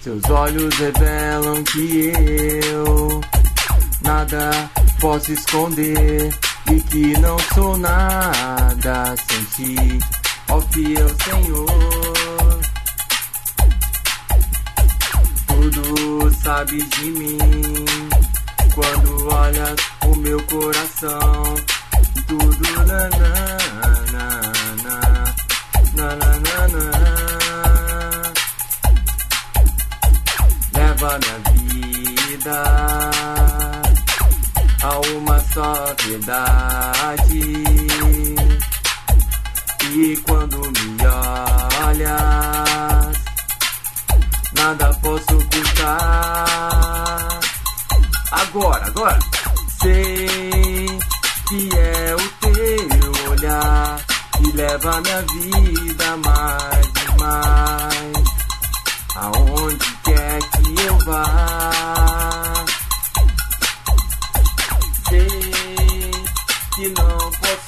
Seus olhos revelam que eu nada posso esconder e que não sou nada sem ti, ó fiel Senhor. Tudo sabes de mim quando olhas o meu coração. Tudo na na na na na na na. Leva minha vida a uma só verdade, e quando me olhas nada posso ocultar. Agora sei que é o teu olhar que leva minha vida mais e mais, aonde quer que eu vá. Sei que não posso